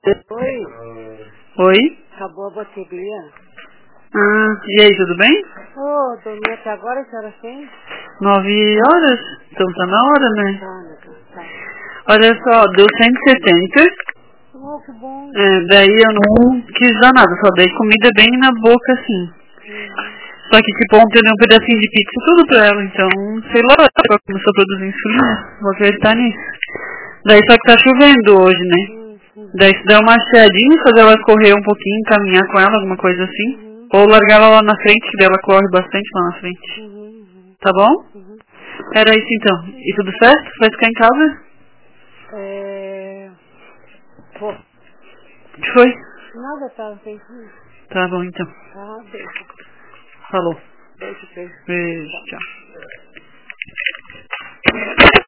Oi, Oi? acabou a bateria. E aí, tudo bem? Dormi até agora, que horas tem? 9 horas? Então tá na hora, né? Tá. Olha só, deu 170. Que bom. Daí eu não quis dar nada, só dei comida bem na boca, assim. Só que tipo, ontem eu dei um pedacinho de pizza tudo pra ela, então, sei lá, ela começou a produzir insulina, vou acreditar nisso. Daí só que tá chovendo hoje, né? Daí se der uma cheadinha, fazer ela correr um pouquinho, caminhar com ela, alguma coisa assim. Ou largar ela lá na frente, que daí ela corre bastante lá na frente. Tá bom? Era isso então. E tudo certo? Vai ficar em casa? Pô, O que foi? nada, tá feito. Tá bom então. Beijo. Falou. Beijo. Beijo, tchau.